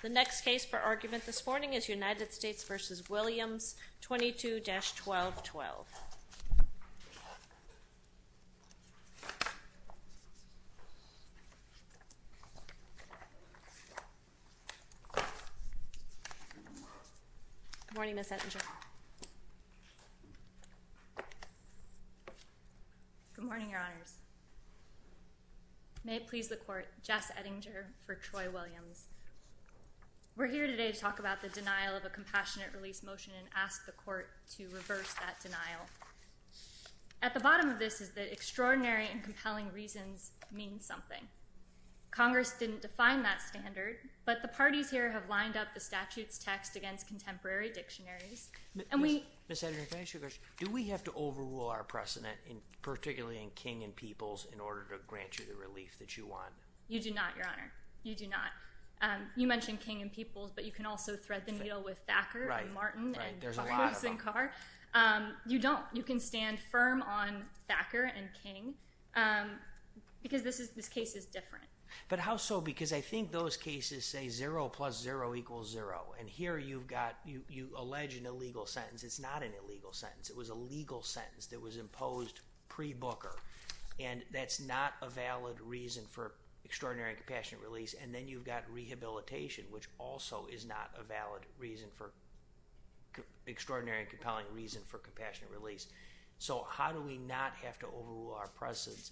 The next case for argument this morning is United States v. Williams, 22-1212. Good morning, Ms. Ettinger. Good morning, Your Honors. May it please the Court, Jess Ettinger for Troy Williams. We're here today to talk about the denial of a compassionate release motion and ask the Court to reverse that denial. At the bottom of this is that extraordinary and compelling reasons mean something. Congress didn't define that standard, but the parties here have lined up the statute's text against contemporary dictionaries. Ms. Ettinger, can I ask you a question? Do we have to overrule our precedent, particularly in King and Peoples, in order to grant you the relief that you want? You do not, Your Honor. You do not. You mentioned King and Peoples, but you can also thread the needle with Thacker and Martin and Farkas and Carr. You don't. You can stand firm on Thacker and King because this case is different. But how so? Because I think those cases say 0 plus 0 equals 0. And here you allege an illegal sentence. It's not an illegal sentence. It was a legal sentence that was imposed pre-Booker. And that's not a valid reason for extraordinary and compassionate release. And then you've got rehabilitation, which also is not a valid reason for extraordinary and compelling reason for compassionate release. So how do we not have to overrule our precedent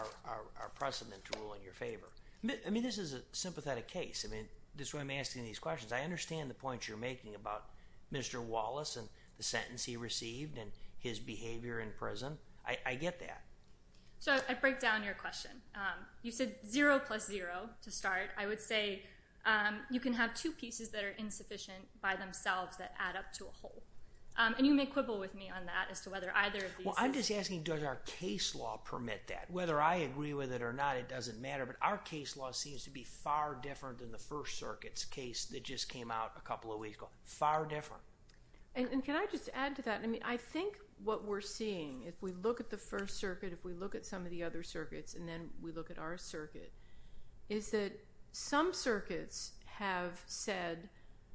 to rule in your favor? I mean, this is a sympathetic case. I mean, this is why I'm asking these questions. I understand the point you're making about Mr. Wallace and the sentence he received and his behavior in prison. I get that. So I break down your question. You said 0 plus 0 to start. I would say you can have two pieces that are insufficient by themselves that add up to a whole. And you may quibble with me on that as to whether either of these I'm just asking, does our case law permit that? Whether I agree with it or not, it doesn't matter. But our case law seems to be far different than the First Circuit's case that just came out a couple of weeks ago. Far different. And can I just add to that? I mean, I think what we're seeing, if we look at the First Circuit, if we look at some of the other circuits, and then we look at our circuit, is that some circuits have said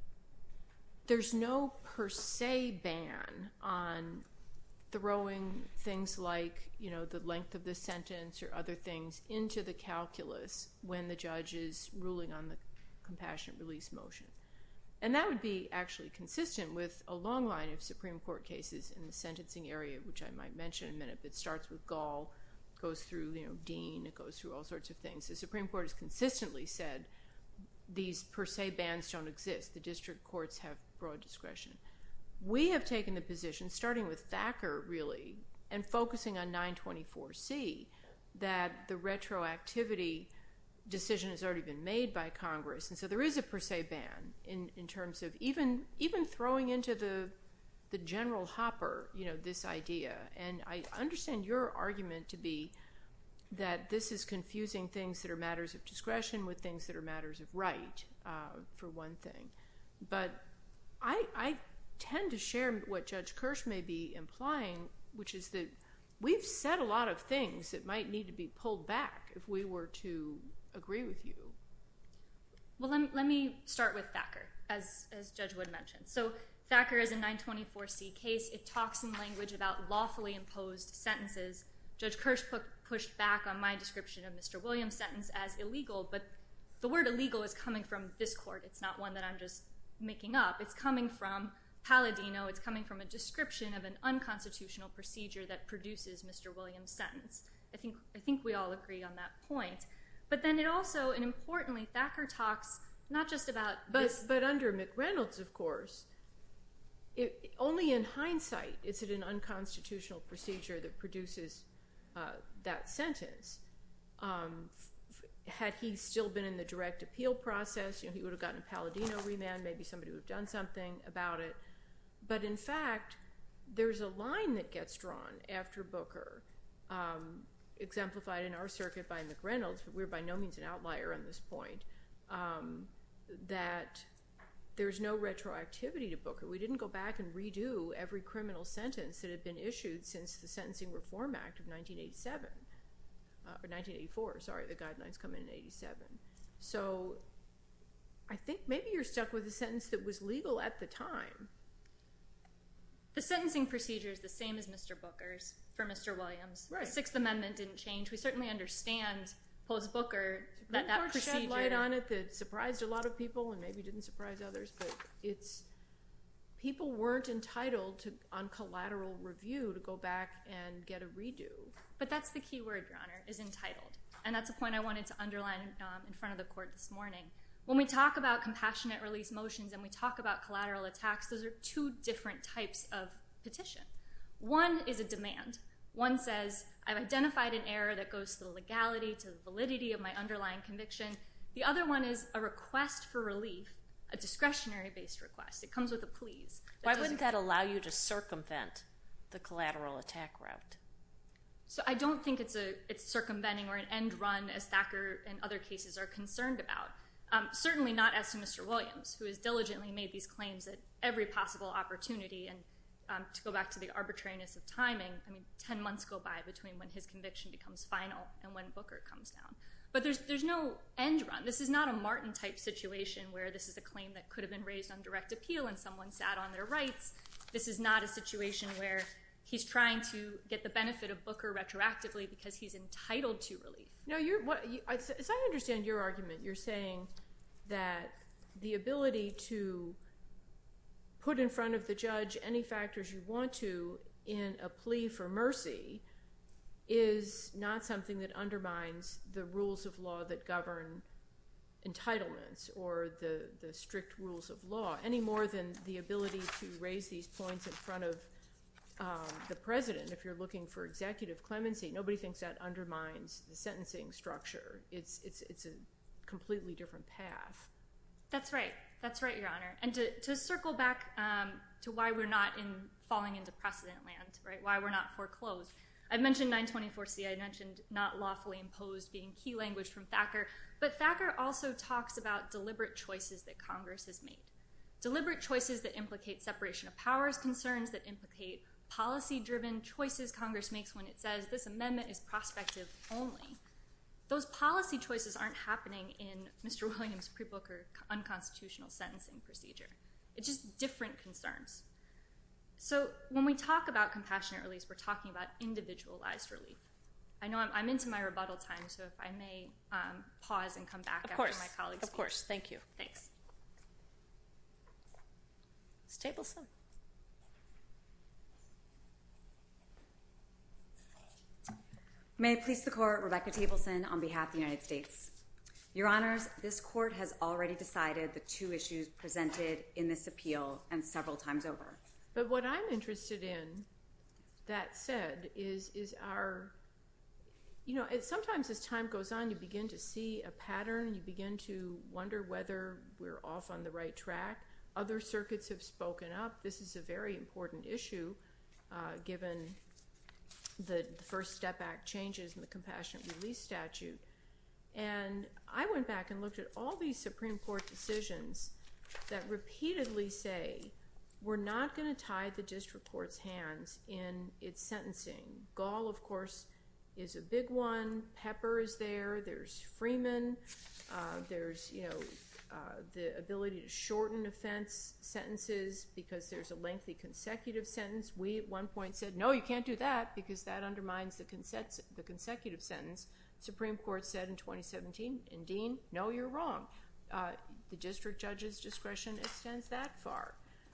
there's no per se ban on throwing things like, you know, the length of the sentence or other things into the calculus when the judge is ruling on the compassionate release motion. And that would be actually consistent with a long line of Supreme Court cases in the sentencing area, which I might mention in a minute. It starts with Gall, goes through, Dean, it goes through all sorts of things. The Supreme Court has consistently said these per se bans don't exist. The district courts have broad discretion. We have taken the position, starting with Thacker, really, and focusing on 924C, that the retroactivity decision has already been made by Congress. And so there is a per se ban in terms of even throwing into the general hopper, this idea. And I understand your argument to be that this is confusing things that are matters of discretion with things that are matters of right, for one thing. But I tend to share what Judge Kirsch may be implying, which is that we've said a lot of things that might need to be pulled back if we were to agree with you. Well, let me start with Thacker, as Judge Wood mentioned. So Thacker is a 924C case. It talks in language about lawfully imposed sentences. Judge Kirsch pushed back on my description of Mr. Williams' sentence as illegal, but the word illegal is coming from this court. It's not one that I'm just making up. It's coming from Palladino. It's coming from a description of an unconstitutional procedure that produces Mr. Williams' sentence. I think we all agree on that point. But then it also, and importantly, Thacker talks not just about this. But under McReynolds, of course, only in hindsight is it an unconstitutional procedure that produces that sentence. Had he still been in the direct appeal process, he would have gotten a Palladino remand. Maybe somebody would have done something about it. But in fact, there's a line that gets drawn after Booker, exemplified in our circuit by McReynolds, but we're by no means an outlier on this point, that there's no retroactivity to Booker. We didn't go back and redo every criminal sentence that had been issued since the Sentencing Reform Act of 1987, or 1984, sorry, the guidelines come in 87. So I think maybe you're stuck with a sentence that was legal at the time. The sentencing procedure is the same as Mr. Booker's for Mr. Williams. Right. The Sixth Amendment didn't change. We certainly understand post-Booker that procedure shed light on it that surprised a lot of people and maybe didn't surprise others, but people weren't entitled to, on collateral review, to go back and get a redo. But that's the key word, Your Honor, is entitled. And that's a point I wanted to underline in front of the court this morning. When we talk about compassionate release motions and we talk about collateral attacks, those are two different types of petition. One is a demand. One says, I've identified an error that goes to the legality, to the validity of my underlying conviction. The other one is a request for relief, a discretionary-based request. It comes with a please. Why wouldn't that allow you to circumvent the collateral attack route? So I don't think it's circumventing or an end run, as Thacker and other cases are concerned about. Certainly not as to Mr. Williams, who has diligently made these claims at every possible opportunity. And to go back to the arbitrariness of timing, 10 months go by between when his conviction becomes final and when Booker comes down. But there's no end run. This is not a Martin-type situation where this is a claim that could have been raised on direct appeal and someone sat on their rights. This is not a situation where he's trying to get the benefit of Booker retroactively because he's entitled to relief. No, as I understand your argument, you're saying that the ability to put in front of the judge any factors you want to in a plea for mercy is not something that undermines the rules of law that govern entitlements or the strict rules of law, any more than the ability to raise these points in front of the president if you're looking for executive clemency. Nobody thinks that undermines the sentencing structure. It's a completely different path. That's right, Your Honor. And to circle back to why we're not falling into precedent land, right? Why we're not foreclosed. I've mentioned 924C. I mentioned not lawfully imposed being key language from Thacker. But Thacker also talks about deliberate choices that Congress has made. Deliberate choices that implicate separation of powers concerns, that implicate policy-driven choices Congress makes when it says this amendment is prospective only. Those policy choices aren't happening in Mr. Williams' pre-Booker unconstitutional sentencing procedure. It's just different concerns. So when we talk about compassionate release, we're talking about individualized relief. I know I'm into my rebuttal time, so if I may pause and come back after my colleagues speak. Of course, thank you. Thanks. Ms. Tableson. May it please the Court, Rebecca Tableson on behalf of the United States. Your Honors, this Court has already decided the two issues presented in this appeal and several times over. But what I'm interested in, that said, is our, sometimes as time goes on, you begin to see a pattern, you begin to wonder whether we're off on the right track. Other circuits have spoken up. This is a very important issue, given the First Step Act changes in the Compassionate Release Statute. And I went back and looked at all these Supreme Court decisions that repeatedly say, we're not going to tie the district court's hands in its sentencing. Gall, of course, is a big one. Pepper is there. There's Freeman. There's, the ability to shorten offense sentences because there's a lengthy consecutive sentence. We at one point said, no, you can't do that because that undermines the consecutive sentence. Supreme Court said in 2017, in Dean, no, you're wrong. The district judge's discretion extends that far.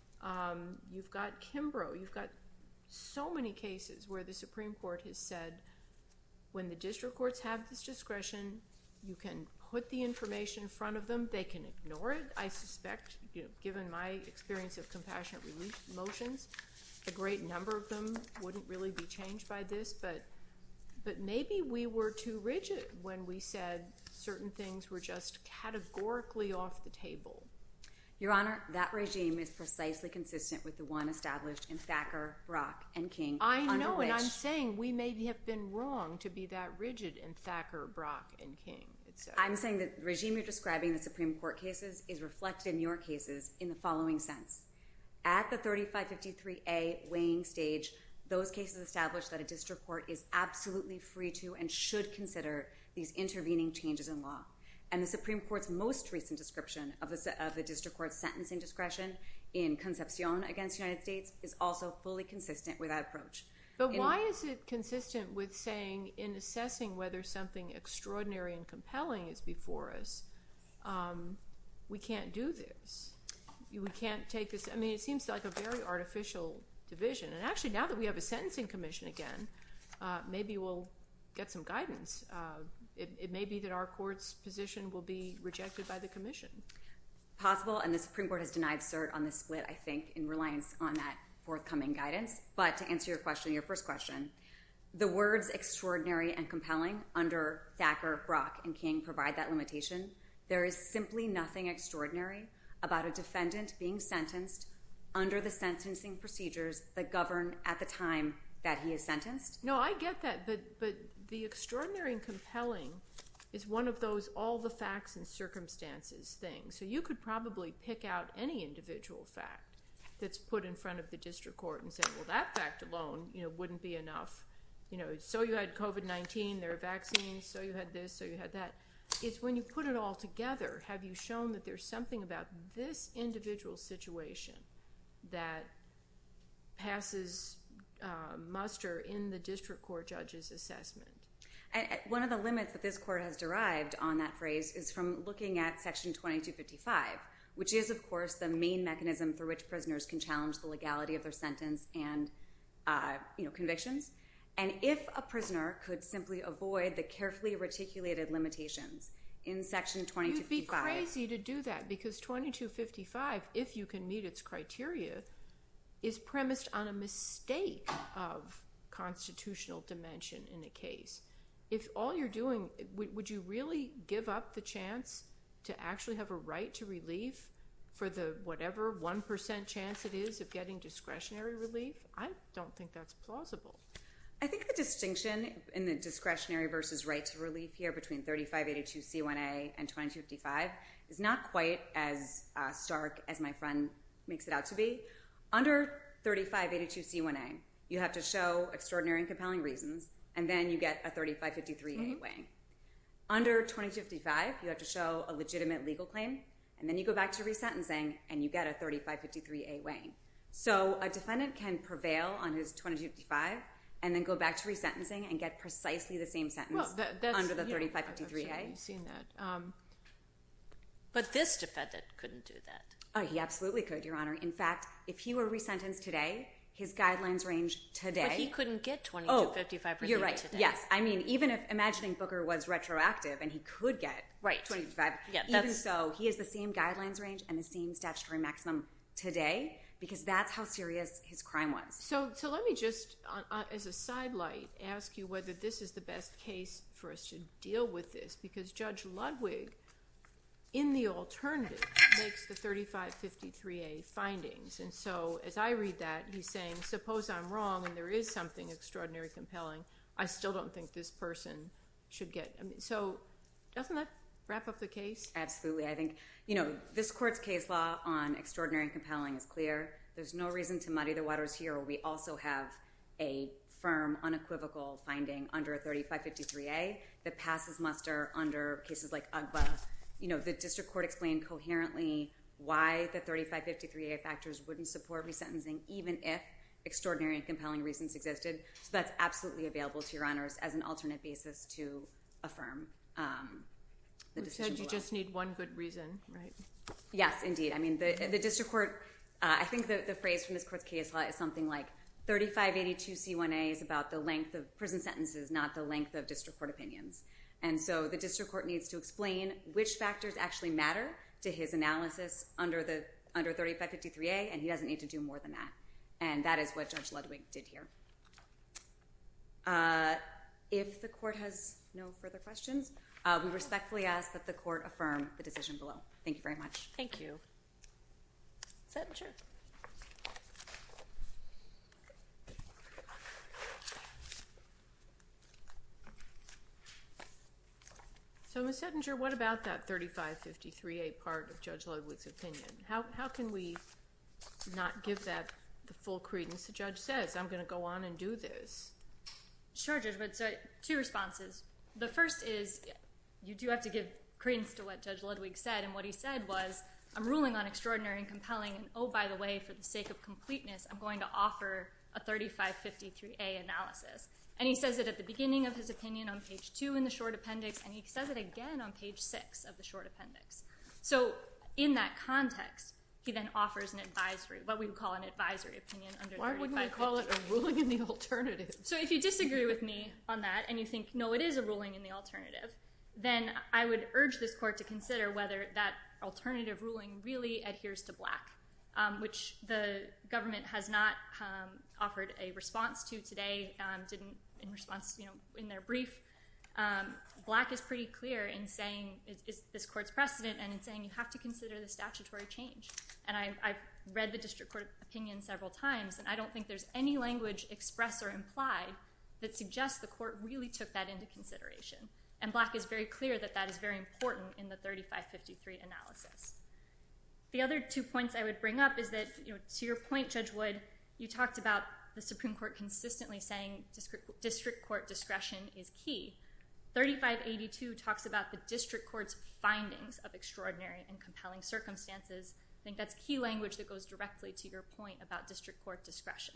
You've got Kimbrough. You've got so many cases where the Supreme Court has said, when the district courts have this discretion, you can put the information in front of them. They can ignore it. I suspect, given my experience of compassionate relief motions, a great number of them wouldn't really be changed by this, but maybe we were too rigid when we said certain things were just categorically off the table. Your Honor, that regime is precisely consistent with the one established in Thacker, Brock, and King. I know, and I'm saying we may have been wrong to be that rigid in Thacker, Brock, and King, etc. I'm saying that the regime you're describing in the Supreme Court cases is reflected in your cases in the following sense. At the 3553A weighing stage, those cases establish that a district court is absolutely free to and should consider these intervening changes in law. And the Supreme Court's most recent description of the district court's sentencing discretion in Concepcion against the United States is also fully consistent with that approach. But why is it consistent with saying, in assessing whether something extraordinary and compelling is before us, we can't do this? We can't take this. I mean, it seems like a very artificial division. And actually, now that we have a sentencing commission again, maybe we'll get some guidance. It may be that our court's position will be rejected by the commission. Possible, and the Supreme Court has denied cert on this split, I think, in reliance on that forthcoming guidance. But to answer your question, your first question, the words extraordinary and compelling under Thacker, Brock, and King provide that limitation. There is simply nothing extraordinary about a defendant being sentenced under the sentencing procedures that govern at the time that he is sentenced. No, I get that, but the extraordinary and compelling is one of those all the facts and circumstances things. So you could probably pick out any individual fact that's put in front of the district court and say, well, that fact alone, wouldn't be enough. So you had COVID-19, there are vaccines, so you had this, so you had that. It's when you put it all together, have you shown that there's something about this individual situation that passes muster in the district court judge's assessment? And one of the limits that this court has derived on that phrase is from looking at Section 2255, which is, of course, the main mechanism through which prisoners can challenge the legality of their sentence and convictions. And if a prisoner could simply avoid the carefully reticulated limitations in Section 2255... You'd be crazy to do that, because 2255, if you can meet its criteria, is premised on a mistake of constitutional dimension in a case. If all you're doing, would you really give up the chance to actually have a right to relief for the whatever 1% chance it is of getting discretionary relief? I don't think that's plausible. I think the distinction in the discretionary versus right to relief here between 3582C1A and 2255 is not quite as stark as my friend makes it out to be. Under 3582C1A, you have to show extraordinary and compelling reasons, and then you get a 3553A weighing. Under 2255, you have to show a legitimate legal claim, and then you go back to resentencing, and you get a 3553A weighing. So a defendant can prevail on his 2255 and then go back to resentencing and get precisely the same sentence under the 3553A. I've seen that. But this defendant couldn't do that. He absolutely could, Your Honor. In fact, if he were resentenced today, his guidelines range today... But he couldn't get 2255 relief you're right. today. Yes. I mean, even if imagining Booker was retroactive and he could get 2255, even so, he has the same guidelines range and the same statutory maximum today, because that's how serious his crime was. So let me just, as a sidelight, ask you whether this is the best case for us to deal with this, because Judge Ludwig, in the alternative, makes the 3553A findings. And so as I read that, he's saying, suppose I'm wrong and there is something extraordinary, compelling, I still don't think this person should get... so doesn't that wrap up the case? Absolutely. I think, this court's case law on extraordinary and compelling is clear. There's no reason to muddy the waters here, where we also have a firm, unequivocal finding under 3553A that passes muster under cases like UGBA. The district court explained coherently why the 3553A factors wouldn't support resentencing, even if extraordinary and compelling reasons existed. So that's absolutely available to Your Honors as an alternate basis to affirm the decision You said you just need one good reason, right? Yes, indeed. I mean, the district court, I think the phrase from this court's case law is something like 3582C1A is about the length of prison sentences, not the length of district court opinions. And so the district court needs to explain which factors actually matter to his analysis under 3553A, and he doesn't need to do more than that. And that is what Judge Ludwig did here. If the court has no further questions, we respectfully ask that the court affirm the decision below. Thank you very much. Thank you. Settinger. So, Ms. Settinger, what about that 3553A part of Judge Ludwig's opinion? How can we not give that the full credence the judge says? I'm going to go on and do this. Sure, Judge Wood. So, two responses. The first is you do have to give credence to what Judge Ludwig said, and what he said was, I'm ruling on extraordinary and compelling, and oh, by the way, for the sake of completeness, I'm going to offer a 3553A analysis. And he says it at the beginning of his opinion on page 2 in the short appendix, and he says it again on page 6 of the short appendix. So in that context, he then offers an advisory, what we would call an advisory opinion under 3553. Why wouldn't we call it a ruling in the alternative? So if you disagree with me on that and you think, no, it is a ruling in the alternative, then I would urge this court to consider whether that alternative ruling really adheres to Black, which the government has not offered a response to today, didn't in response, in their brief. Black is pretty clear in saying, is this court's precedent, and in saying you have to consider the statutory change. And I've read the district court opinion several times, and I don't think there's any language expressed or implied that suggests the court really took that into consideration. And Black is very clear that that is very important in the 3553 analysis. The other 2 points I would bring up is that, to your point, Judge Wood, you talked about the Supreme Court consistently saying district court discretion is key. 3582 talks about the district court's findings of extraordinary and compelling circumstances. I think that's key language that goes directly to your point about district court discretion.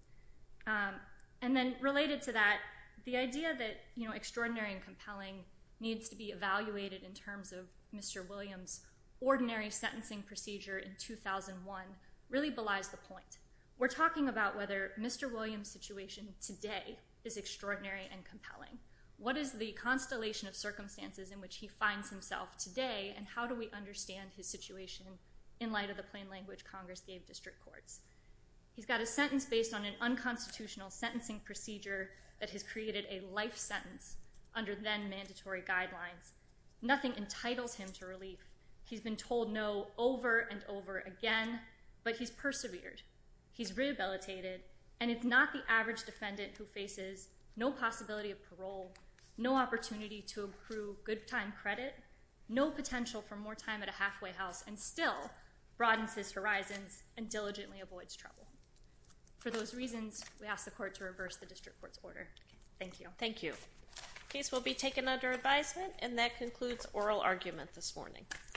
And then related to that, the idea that extraordinary and compelling needs to be evaluated in terms of Mr. Williams' ordinary sentencing procedure in 2001 really belies the point. We're talking about whether Mr. Williams' situation today is extraordinary and compelling. What is the constellation of circumstances in which he finds himself today, and how do we understand his situation in light of the plain language Congress gave district courts? He's got a sentence based on an unconstitutional sentencing procedure that has created a life sentence under then mandatory guidelines. Nothing entitles him to relief. He's been told no over and over again, but he's persevered. He's rehabilitated, and it's not the average defendant who faces no possibility of parole, no opportunity to accrue good time credit, no potential for more time at a halfway house, and still broadens his horizons and diligently avoids trouble. For those reasons, we ask the court to reverse the district court's order. Thank you. Thank you. Case will be taken under advisement, and that concludes oral argument this morning.